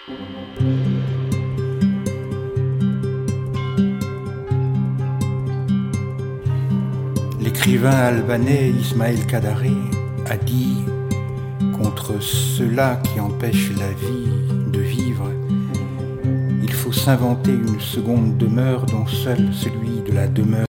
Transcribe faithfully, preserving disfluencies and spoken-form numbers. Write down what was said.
L'écrivain albanais Ismaël Kadare a dit « Contre ceux-là qui empêchent la vie de vivre, il faut s'inventer une seconde demeure dont seul celui de la demeure